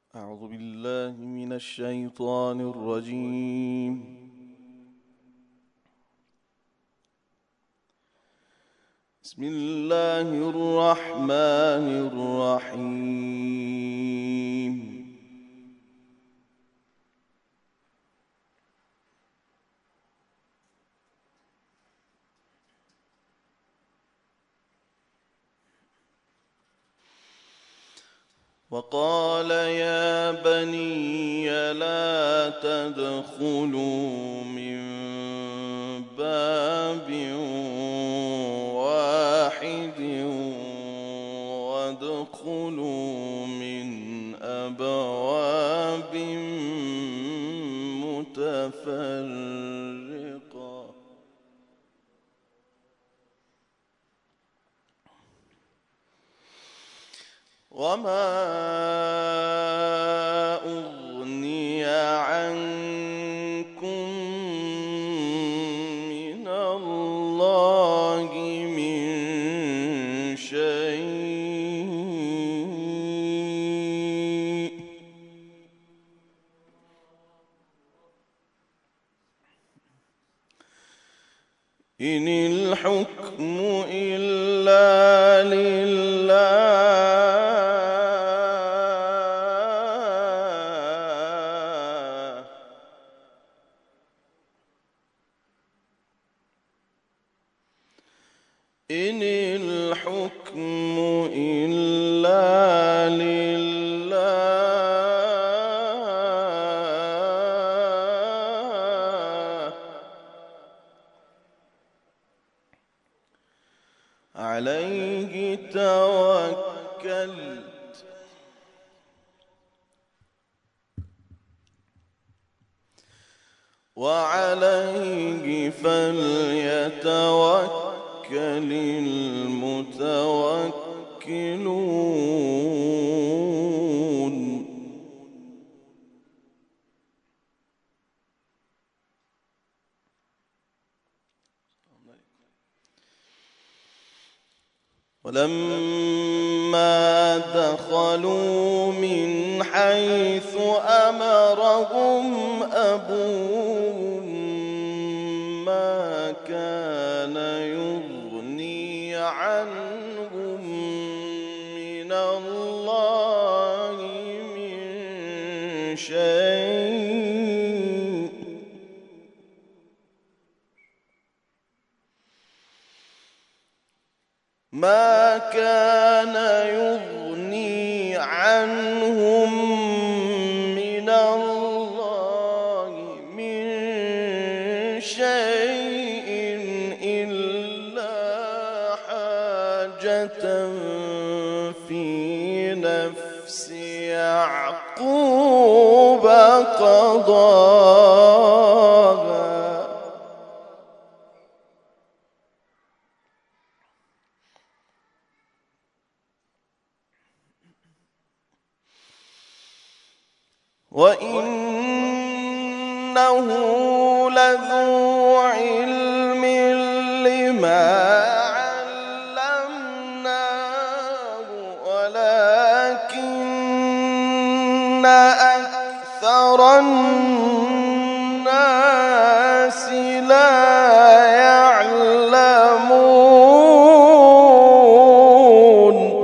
أعوذ بالله من الشيطان الرجيم. بسم الله الرحمن الرحيم. وقال يا بني لا تدخلوا من باب واحد وادخلوا من أبواب متفرقة وما أغني عنكم من الله من شيء إن الحكم إلا لله إن الحكم إلا لله عليه توكلت وعليه فليتوكل المتوكلون ولما دخلوا من حيث أمرهم أبوهم ما كان يغني عنهم من الله من شيء ما كان يغني عنهم من الله من شيء إلا حاجة في نفس يعقوب قضاها وإنه لذو علم لما علمناه ولكن أكثر الناس لا يعلمون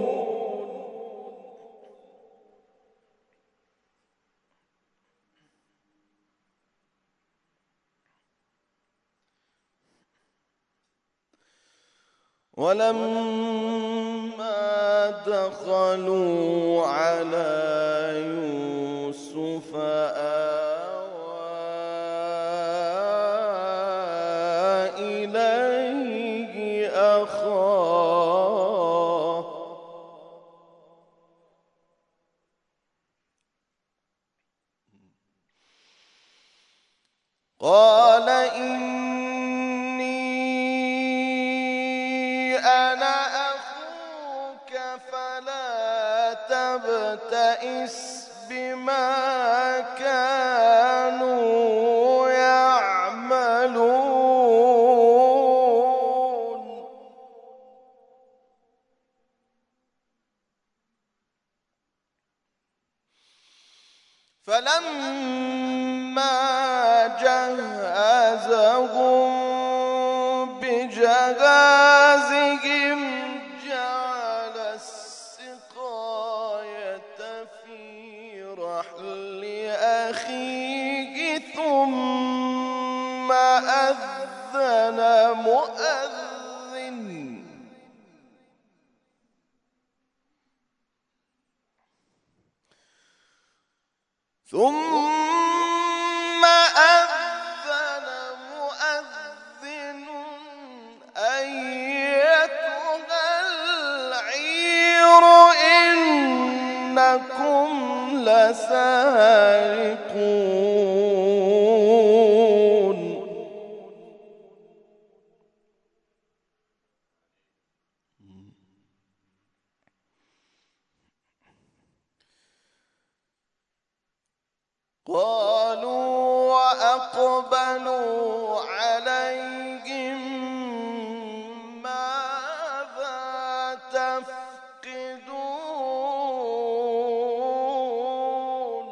ولما دخلوا على يوسف آوى إليه أخاه قال أنا أخوك فلا تبتئس بما كانوا يعملون فلما جهزهم بجهازهم جعل السقاية في رحل أخيه ثم أذن مؤذن أيتها العير إنكم لسارقون قالوا وأقبلوا عليهم ماذا تفقدون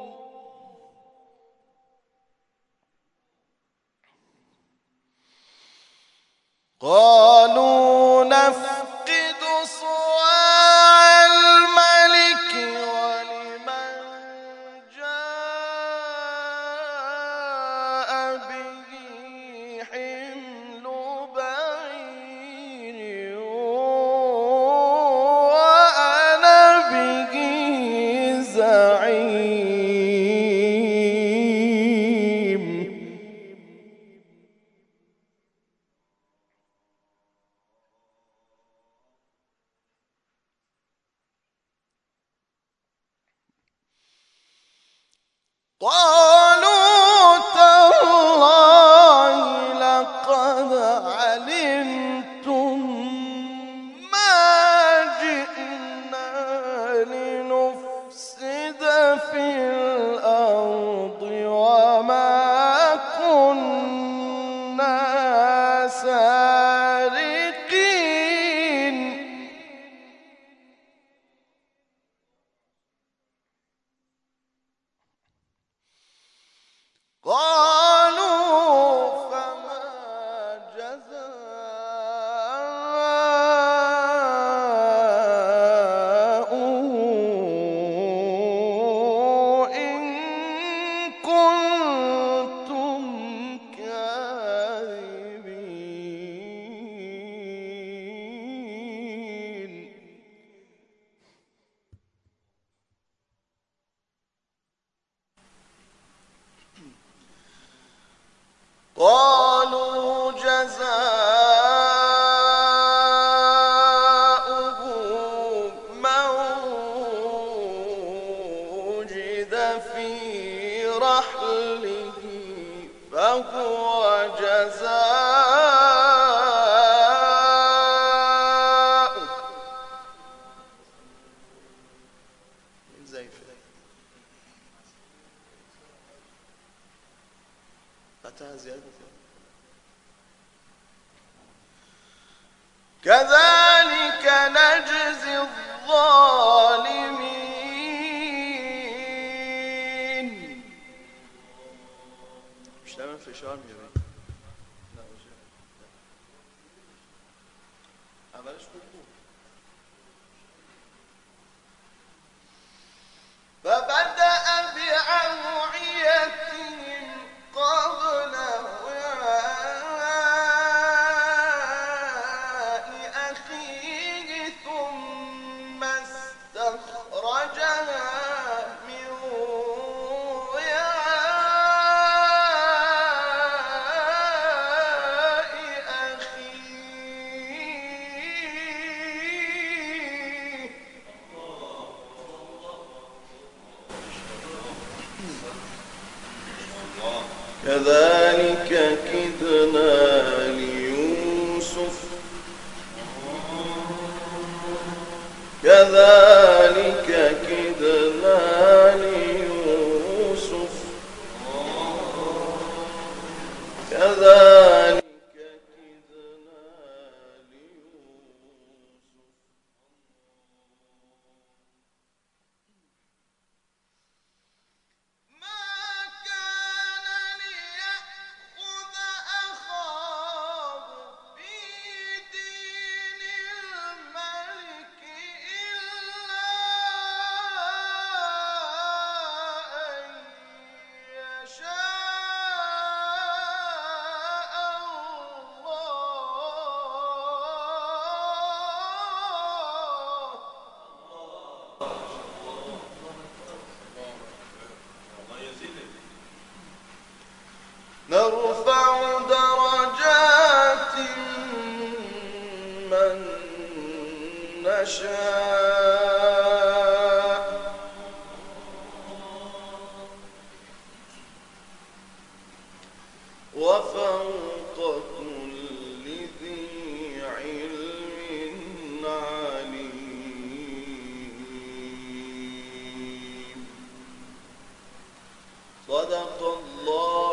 قالوا نفقد صواع الملك ولمن جاء به حمل بعير وأنا به زعيم قالوا تالله لقد علمتم ما جئنا لنفسد في الأرض وما كنا سارقين قالوا فما جزاؤه إن كنتم كاذبين قالوا جزاؤه من وجد في رحله فهو جزاؤه زي فتاة زيادة كذلك نجزي الظالمين مش تعمل في شرم يا بيه لا مش عملش كله فبدأ بأوعيتهم قبل وعاء أخيه ثم استخرجها من وعاء أخيه كذلك كدنا ليوسف كذلك كدنا ليوسف كذلك كدنا ليوسف ما يشاء وفوق كل ذي علم عليم. صدق الله